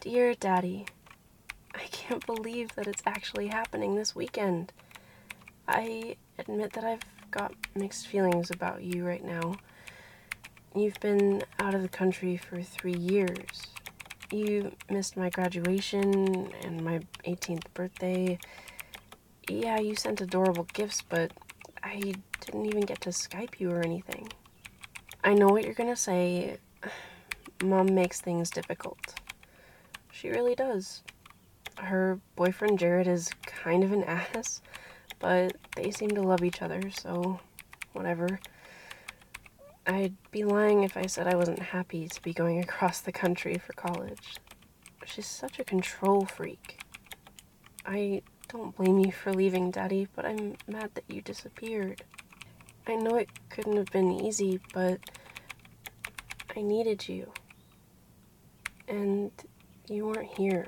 Dear Daddy, I can't believe that it's actually happening this weekend. I admit that I've got mixed feelings about you right now. You've been out of the country for 3 years. You missed my graduation and my 18th birthday. Yeah, you sent adorable gifts, but I didn't even get to Skype you or anything. I know what you're gonna say. Mom makes things difficult. She really does. Her boyfriend Jared is kind of an ass, but they seem to love each other, so whatever. I'd be lying if I said I wasn't happy to be going across the country for college. She's such a control freak. I don't blame you for leaving, Daddy, but I'm mad that you disappeared. I know it couldn't have been easy, but I needed you. And you weren't here.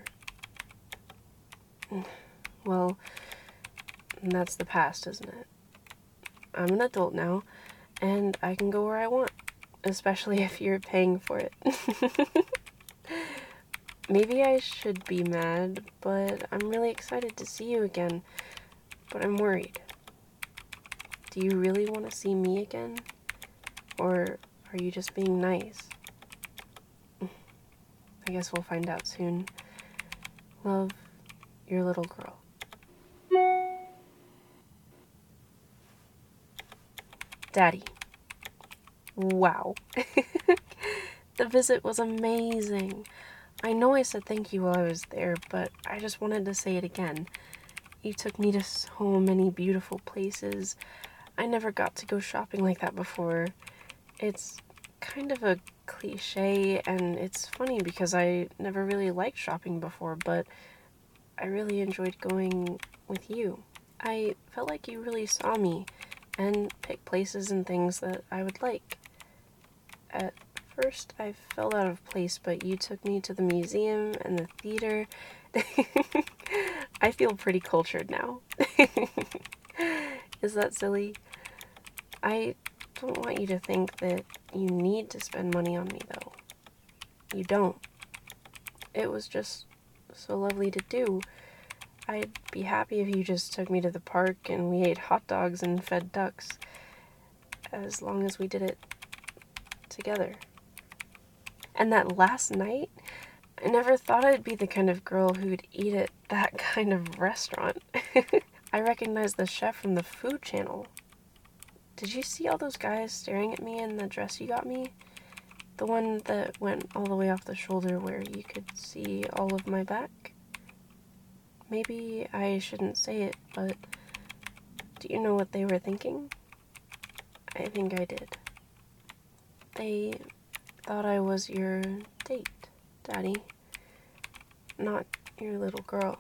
Well, that's the past, isn't it? I'm an adult now, and I can go where I want, especially if you're paying for it. Maybe I should be mad, but I'm really excited to see you again, but I'm worried. Do you really want to see me again? Or are you just being nice? I guess we'll find out soon. Love, your little girl. Daddy. Wow. The visit was amazing. I know I said thank you while I was there, but I just wanted to say it again. You took me to so many beautiful places. I never got to go shopping like that before. It's kind of a cliche, and it's funny because I never really liked shopping before, but I really enjoyed going with you. I felt like you really saw me and picked places and things that I would like. At first, I felt out of place, but you took me to the museum and the theater. I feel pretty cultured now. Is that silly? I don't want you to think that you need to spend money on me, though. You don't. It was just so lovely to do. I'd be happy if you just took me to the park and we ate hot dogs and fed ducks, as long as we did it together. And that last night, I never thought I'd be the kind of girl who'd eat at that kind of restaurant. I recognized the chef from the Food Channel. Did you see all those guys staring at me in the dress you got me? The one that went all the way off the shoulder where you could see all of my back? Maybe I shouldn't say it, but do you know what they were thinking? I think I did. They thought I was your date, Daddy, not your little girl.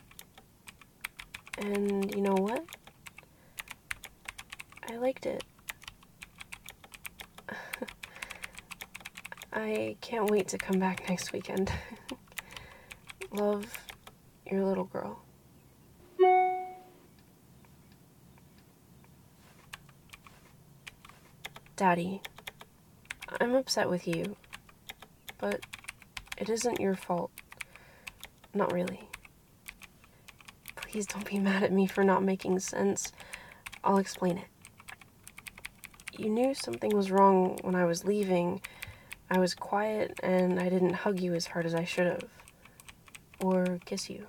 And you know what? I liked it. I can't wait to come back next weekend. Love, your little girl. Daddy, I'm upset with you, but it isn't your fault. Not really. Please don't be mad at me for not making sense. I'll explain it. You knew something was wrong when I was leaving. I was quiet and I didn't hug you as hard as I should have. Or kiss you.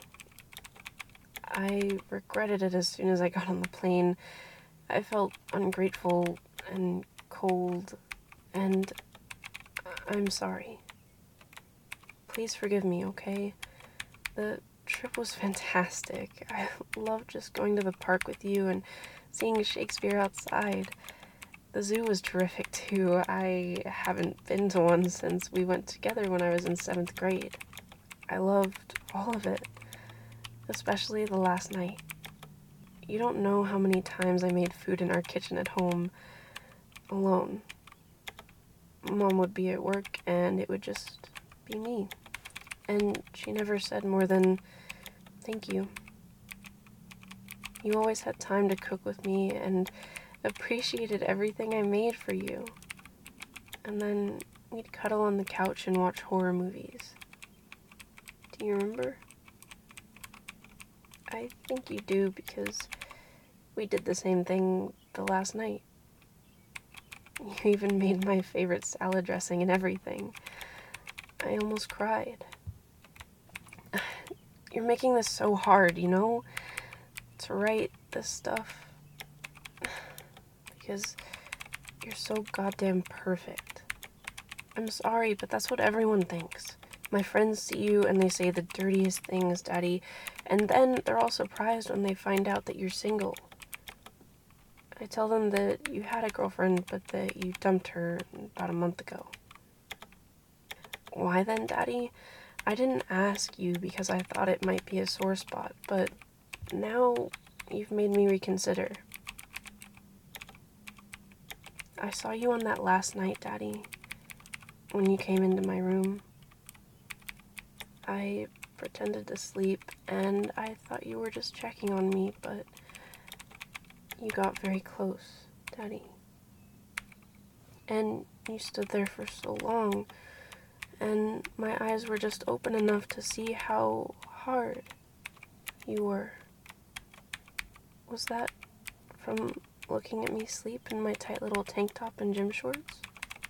I regretted it as soon as I got on the plane. I felt ungrateful and cold, and I'm sorry. Please forgive me, okay? The trip was fantastic. I loved just going to the park with you and seeing Shakespeare outside. The zoo was terrific too. I haven't been to one since we went together when I was in 7th grade. I loved all of it, especially the last night. You don't know how many times I made food in our kitchen at home, alone. Mom would be at work and it would just be me. And she never said more than, thank you. You always had time to cook with me and appreciated everything I made for you. And then we'd cuddle on the couch and watch horror movies. Do you remember? I think you do because we did the same thing the last night. You even made my favorite salad dressing and everything. I almost cried. You're making this so hard, you know? To write this stuff. Because you're so goddamn perfect. I'm sorry, but that's what everyone thinks. My friends see you and they say the dirtiest things, Daddy, and then they're all surprised when they find out that you're single. I tell them that you had a girlfriend, but that you dumped her about a month ago. Why then, Daddy? I didn't ask you because I thought it might be a sore spot, but now you've made me reconsider. I saw you on that last night, Daddy, when you came into my room. I pretended to sleep, and I thought you were just checking on me, but you got very close, Daddy. And you stood there for so long, and my eyes were just open enough to see how hard you were. Was that from looking at me sleep in my tight little tank top and gym shorts?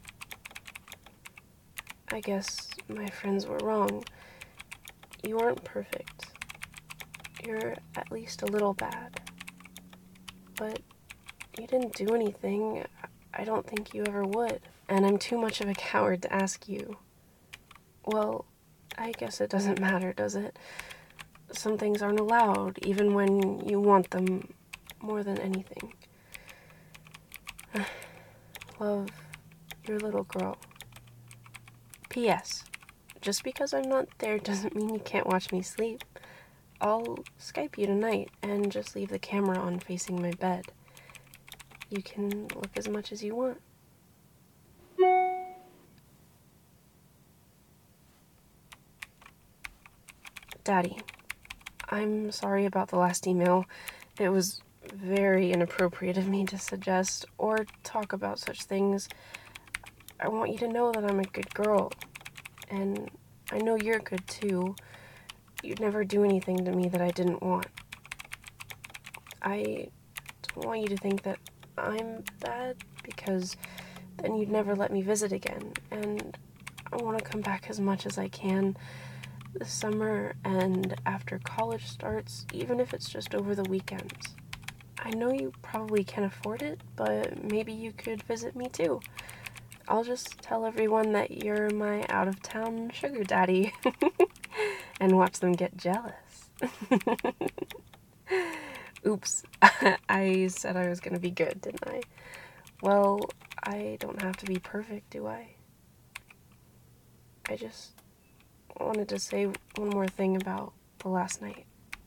I guess my friends were wrong. You aren't perfect. You're at least a little bad. But you didn't do anything. I don't think you ever would. And I'm too much of a coward to ask you. Well, I guess it doesn't matter, does it? Some things aren't allowed, even when you want them more than anything. Love, your little girl. P.S. Just because I'm not there doesn't mean you can't watch me sleep. I'll Skype you tonight and just leave the camera on facing my bed. You can look as much as you want. Daddy, I'm sorry about the last email. It was very inappropriate of me to suggest or talk about such things. I want you to know that I'm a good girl, and I know you're good too. You'd never do anything to me that I didn't want. I don't want you to think that I'm bad, because then you'd never let me visit again, and I want to come back as much as I can this summer and after college starts, even if it's just over the weekends. I know you probably can't afford it, but maybe you could visit me too. I'll just tell everyone that you're my out-of-town sugar daddy and watch them get jealous. Oops, I said I was gonna be good, didn't I? Well, I don't have to be perfect, do I? I just wanted to say one more thing about the last night.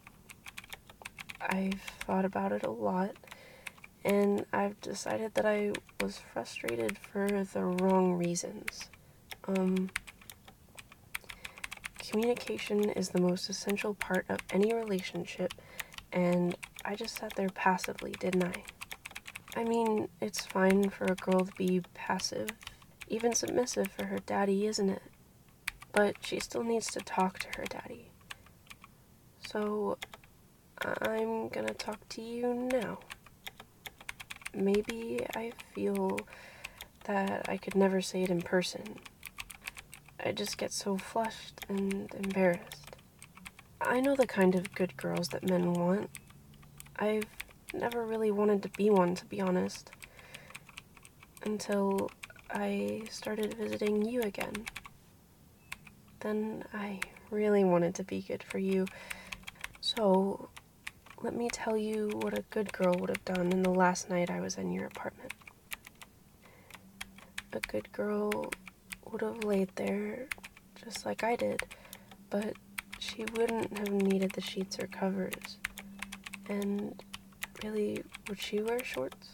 I've thought about it a lot, and I've decided that I was frustrated for the wrong reasons. Communication is the most essential part of any relationship, and I just sat there passively, didn't I? I mean, it's fine for a girl to be passive, even submissive for her daddy, isn't it? But she still needs to talk to her daddy. So, I'm gonna talk to you now. Maybe I feel that I could never say it in person. I just get so flushed and embarrassed. I know the kind of good girls that men want. I've never really wanted to be one, to be honest, until I started visiting you again. Then I really wanted to be good for you. So, let me tell you what a good girl would have done in the last night I was in your apartment. A good girl would have laid there just like I did, but she wouldn't have needed the sheets or covers. And really, would she wear shorts?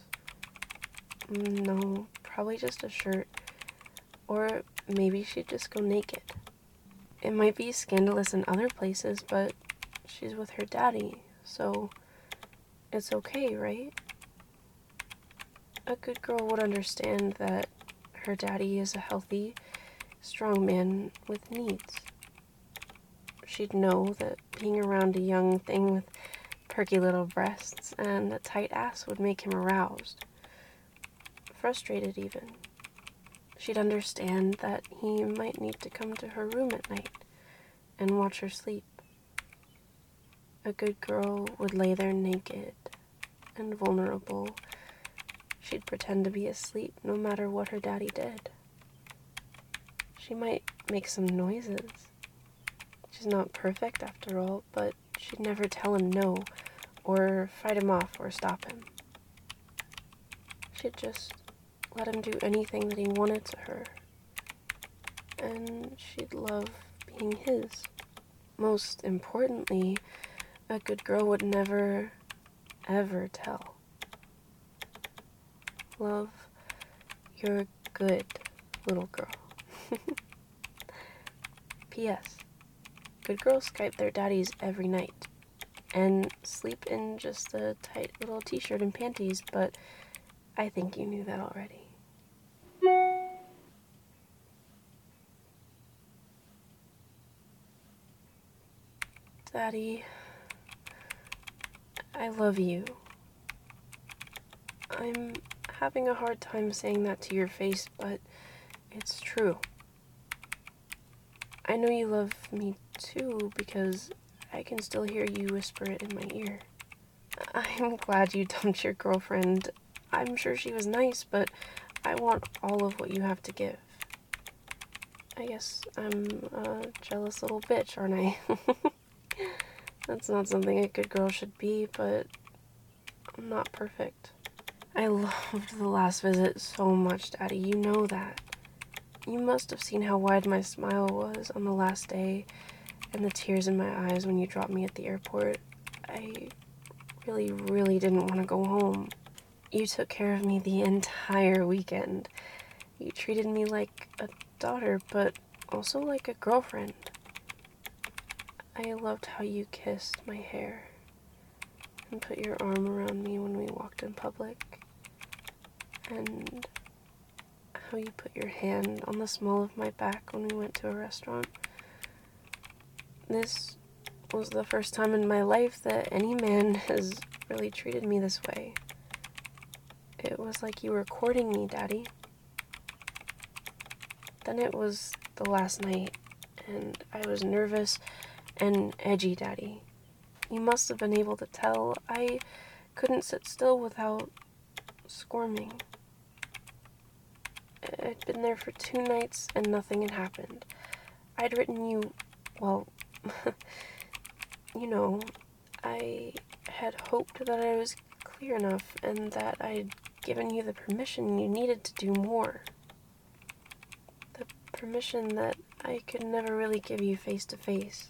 No, probably just a shirt. Or maybe she'd just go naked. It might be scandalous in other places, but she's with her daddy, so it's okay, right? A good girl would understand that her daddy is a healthy, strong man with needs. she'd know that being around a young thing with perky little breasts and a tight ass would make him aroused. Frustrated, even. She'd understand that he might need to come to her room at night and watch her sleep. A good girl would lay there naked and vulnerable. She'd pretend to be asleep no matter what her daddy did. She might make some noises. She's not perfect after all, but she'd never tell him no, or fight him off or stop him. She'd just let him do anything that he wanted to her. And she'd love being his. Most importantly, a good girl would never, ever tell. Love, you're a good little girl. P.S. Good girls Skype their daddies every night and sleep in just a tight little t-shirt and panties, but I think you knew that already. Daddy, I love you. I'm having a hard time saying that to your face, but it's true. I know you love me too because I can still hear you whisper it in my ear. I'm glad you dumped your girlfriend. I'm sure she was nice, but I want all of what you have to give. I guess I'm a jealous little bitch, aren't I? That's not something a good girl should be, but I'm not perfect. I loved the last visit so much, Daddy. You know that. You must have seen how wide my smile was on the last day and the tears in my eyes when you dropped me at the airport. I really, really didn't want to go home. You took care of me the entire weekend. You treated me like a daughter, but also like a girlfriend. I loved how you kissed my hair and put your arm around me when we walked in public, and how you put your hand on the small of my back when we went to a restaurant. This was the first time in my life that any man has really treated me this way. It was like you were courting me, Daddy. Then it was the last night, and I was nervous and edgy, Daddy. You must have been able to tell. I couldn't sit still without squirming. I'd been there for 2 nights and nothing had happened. I'd written you, well, you know, I had hoped that I was clear enough and that I'd given you the permission you needed to do more. The permission that I could never really give you face to face.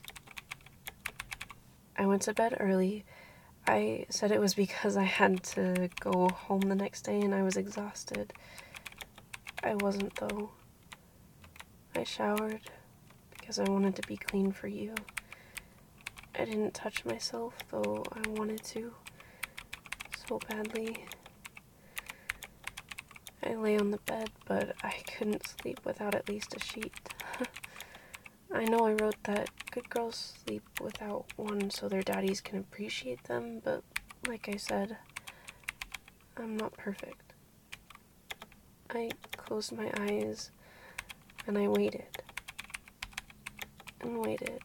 I went to bed early. I said it was because I had to go home the next day and I was exhausted. I wasn't, though. I showered because I wanted to be clean for you. I didn't touch myself, though I wanted to so badly. I lay on the bed, but I couldn't sleep without at least a sheet. I know I wrote that good girls sleep without one so their daddies can appreciate them, but like I said, I'm not perfect. I closed my eyes and I waited and waited.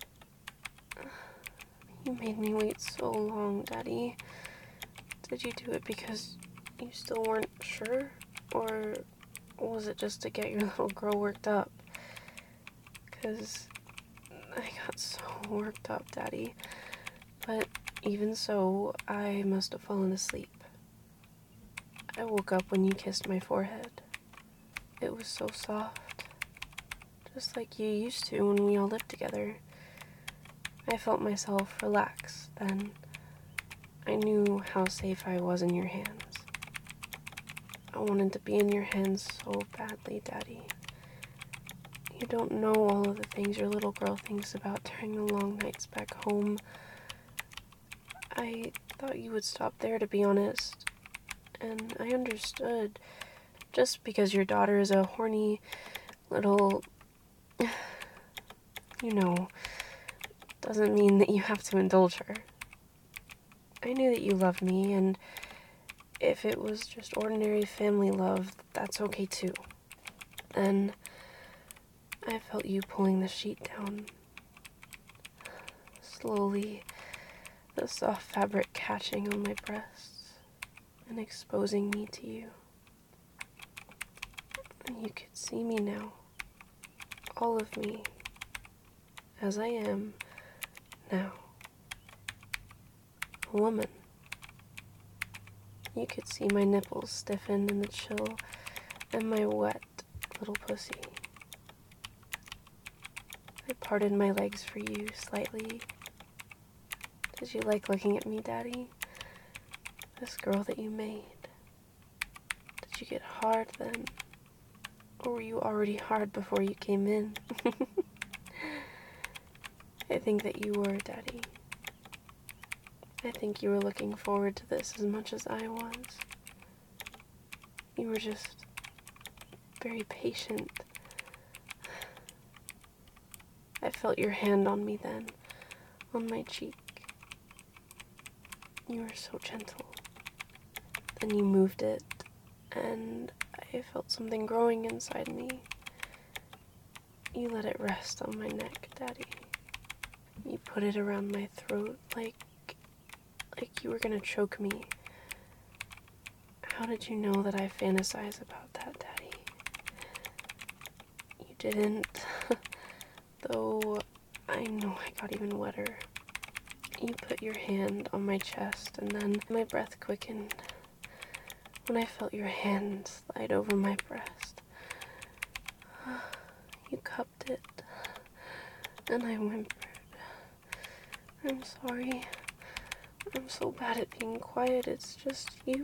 You made me wait so long, Daddy. Did you do it because you still weren't sure? Or was it just to get your little girl worked up? 'Cause I got so worked up, Daddy. But even so, I must have fallen asleep. I woke up when you kissed my forehead. It was so soft. Just like you used to when we all lived together. I felt myself relax then. I knew how safe I was in your hands. I wanted to be in your hands so badly, Daddy. You don't know all of the things your little girl thinks about during the long nights back home. I thought you would stop there, to be honest. And I understood. Just because your daughter is a horny little... you know, doesn't mean that you have to indulge her. I knew that you loved me, and if it was just ordinary family love, that's okay too. Then I felt you pulling the sheet down. Slowly, the soft fabric catching on my breasts and exposing me to you. And you could see me now, all of me, as I am now. A woman. You could see my nipples stiffen in the chill and my wet little pussy. I parted my legs for you slightly. Did you like looking at me, Daddy? This girl that you made. Did you get hard then? Or were you already hard before you came in? I think that you were, Daddy. I think you were looking forward to this as much as I was. You were just very patient. I felt your hand on me then, on my cheek. You were so gentle. Then you moved it, and I felt something growing inside me. You let it rest on my neck, Daddy. You put it around my throat like you were gonna choke me. How did you know that I fantasize about that, Daddy? You didn't, though I know I got even wetter. You put your hand on my chest, and then my breath quickened when I felt your hand slide over my breast. You cupped it, and I whimpered. I'm sorry. I'm so bad at being quiet. It's just you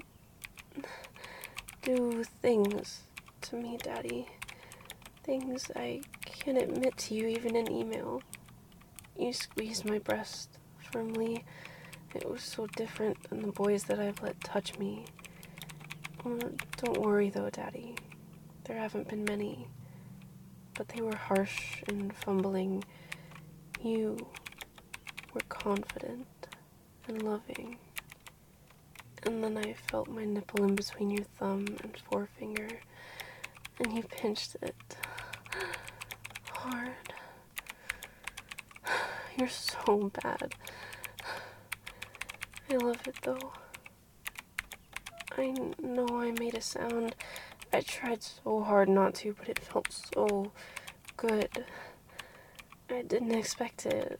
do things to me, Daddy. Things I can't admit to you even in email. You squeezed my breast firmly. It was so different than the boys that I've let touch me. Don't worry though, Daddy. There haven't been many. But they were harsh and fumbling. You were confident and loving. And then I felt my nipple in between your thumb and forefinger, and you pinched it hard. You're so bad. I love it though. I know I made a sound. I tried so hard not to, but it felt so good. I didn't expect it.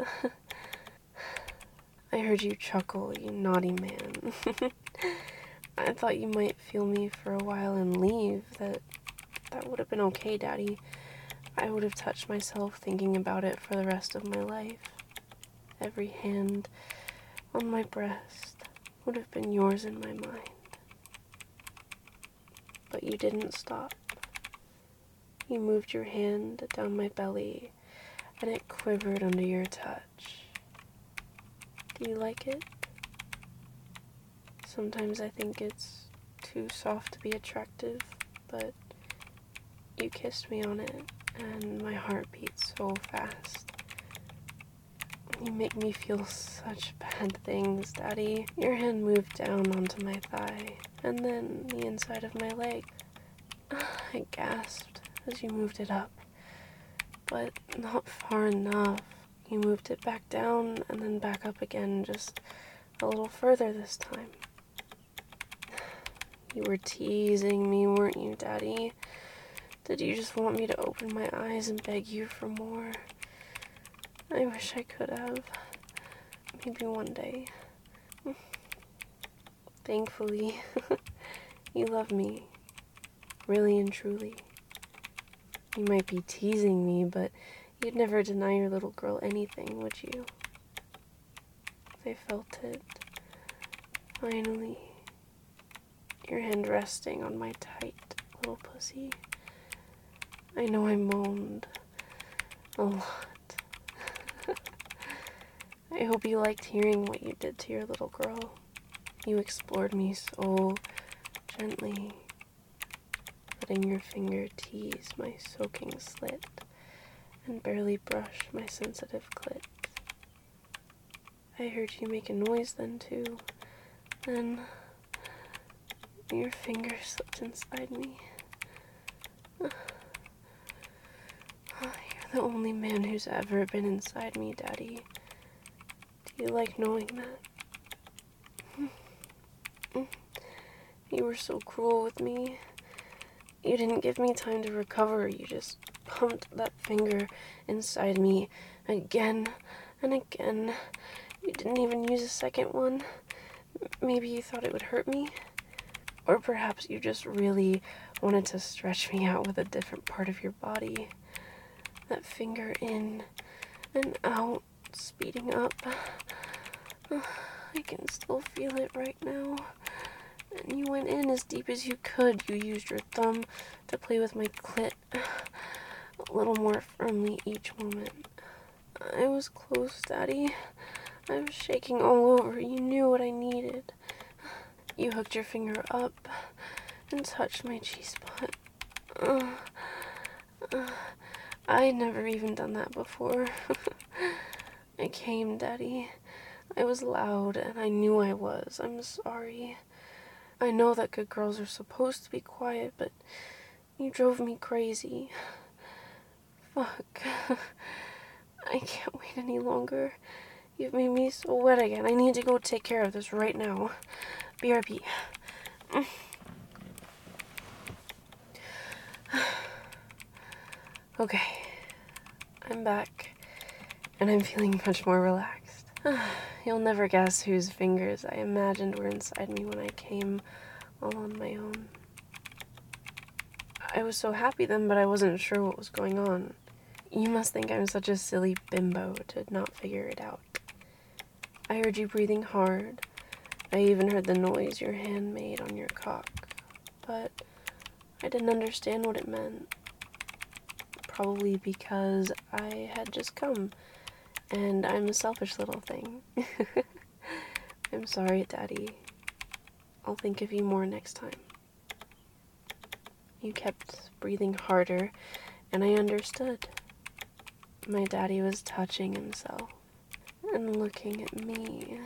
I heard you chuckle, you naughty man. I thought you might feel me for a while and leave. That would have been okay, Daddy. I would have touched myself thinking about it for the rest of my life. Every hand on my breast would have been yours in my mind. But you didn't stop. You moved your hand down my belly, and it quivered under your touch. Do you like it? Sometimes I think it's too soft to be attractive, but you kissed me on it, and my heart beats so fast. You make me feel such bad things, Daddy. Your hand moved down onto my thigh, and then the inside of my leg. I gasped as you moved it up, but not far enough. You moved it back down and then back up again, just a little further this time. You were teasing me, weren't you, Daddy? Did you just want me to open my eyes and beg you for more? I wish I could have. Maybe one day. Thankfully, you love me. Really and truly. You might be teasing me, but you'd never deny your little girl anything, would you? I felt it. Finally. Your hand resting on my tight little pussy. I know I moaned a lot. I hope you liked hearing what you did to your little girl. You explored me so gently, letting your finger tease my soaking slit and barely brush my sensitive clit. I heard you make a noise then, too. Then your finger slipped inside me. You're the only man who's ever been inside me, Daddy. Do you like knowing that? You were so cruel with me. You didn't give me time to recover. You just pumped that finger inside me again and again. You didn't even use a second one. Maybe you thought it would hurt me. Or perhaps you just really wanted to stretch me out with a different part of your body. That finger in and out, speeding up. I can still feel it right now. And you went in as deep as you could. You used your thumb to play with my clit a little more firmly each moment. I was close, Daddy. I was shaking all over. You knew what I needed. You hooked your finger up and touched my G-spot. I had never even done that before. I came, Daddy. I was loud, and I knew I was. I'm sorry. I know that good girls are supposed to be quiet, but you drove me crazy. Fuck. I can't wait any longer. You've made me so wet again. I need to go take care of this right now. BRB. Okay. I'm back, and I'm feeling much more relaxed. You'll never guess whose fingers I imagined were inside me when I came all on my own. I was so happy then, but I wasn't sure what was going on. You must think I'm such a silly bimbo to not figure it out. I heard you breathing hard. I even heard the noise your hand made on your cock, but I didn't understand what it meant. Probably because I had just come, and I'm a selfish little thing. I'm sorry, Daddy. I'll think of you more next time. You kept breathing harder, and I understood. My daddy was touching himself and looking at me.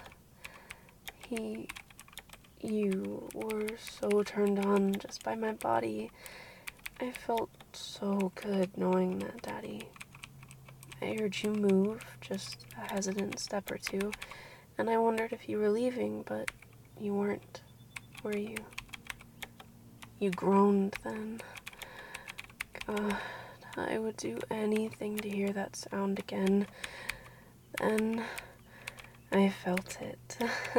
You were so turned on just by my body. I felt so good knowing that, Daddy. I heard you move, just a hesitant step or two, and I wondered if you were leaving, but you weren't, were you? You groaned then. God, I would do anything to hear that sound again. Then I felt it.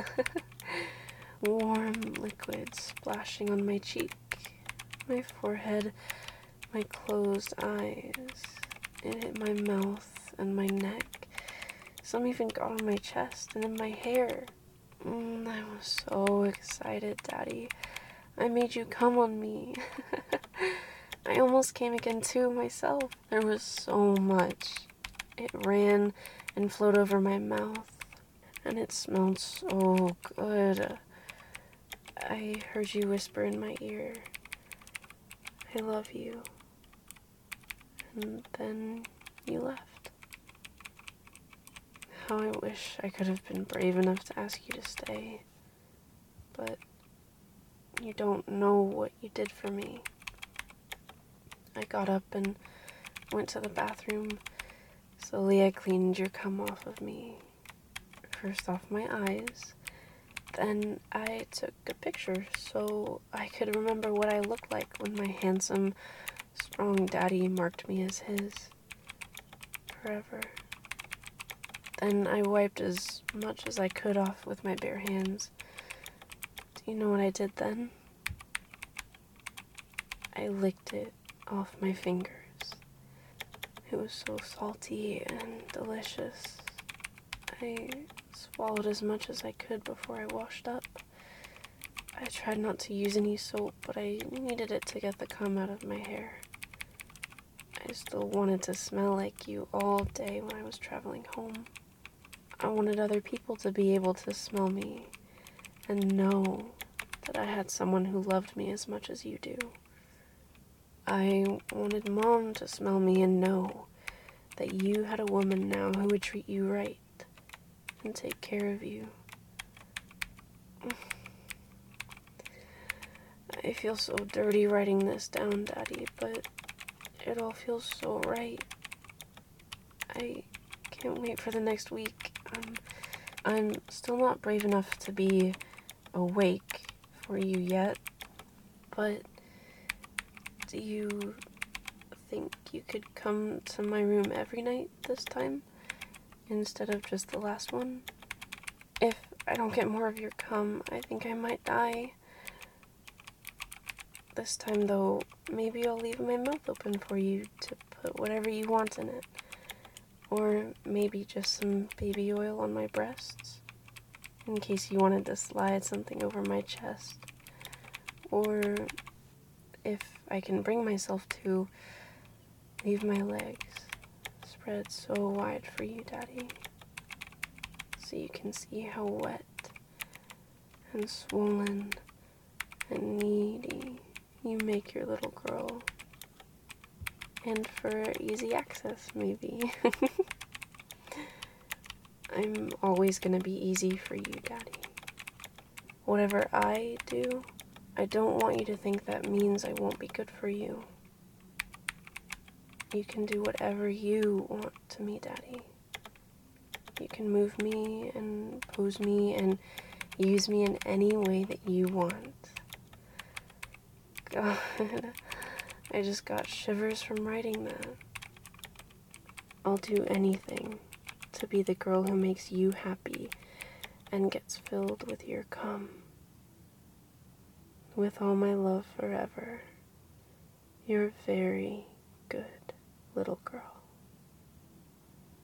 Warm liquid splashing on my cheek, my forehead, my closed eyes. It hit my mouth and my neck. Some even got on my chest and in my hair. I was so excited, Daddy. I made you come on me. I almost came again too myself. There was so much. It ran and flowed over my mouth, and it smelled so good. I heard you whisper in my ear, I love you. And then you left. How I wish I could have been brave enough to ask you to stay. But you don't know what you did for me. I got up and went to the bathroom. Slowly I cleaned your cum off of me. First off my eyes. Then I took a picture so I could remember what I looked like when my handsome, strong daddy marked me as his. Forever. Then I wiped as much as I could off with my bare hands. Do you know what I did then? I licked it off my fingers. It was so salty and delicious. I swallowed as much as I could before I washed up. I tried not to use any soap, but I needed it to get the cum out of my hair. I still wanted to smell like you all day when I was traveling home. I wanted other people to be able to smell me and know that I had someone who loved me as much as you do. I wanted Mom to smell me and know that you had a woman now who would treat you right and take care of you. I feel so dirty writing this down, Daddy, but it all feels so right. I can't wait for the next week. I'm still not brave enough to be awake for you yet, but do you think you could come to my room every night this time, instead of just the last one? If I don't get more of your cum, I think I might die. This time, though, maybe I'll leave my mouth open for you to put whatever you want in it. Or maybe just some baby oil on my breasts, in case you wanted to slide something over my chest. Or if I can bring myself to, leave my legs spread so wide for you, Daddy, so you can see how wet and swollen and needy you make your little girl. And for easy access, maybe. I'm always gonna be easy for you, Daddy. Whatever I do, I don't want you to think that means I won't be good for you. You can do whatever you want to me, Daddy. You can move me and pose me and use me in any way that you want. God, I just got shivers from writing that. I'll do anything to be the girl who makes you happy and gets filled with your cum. With all my love forever, your very good little girl.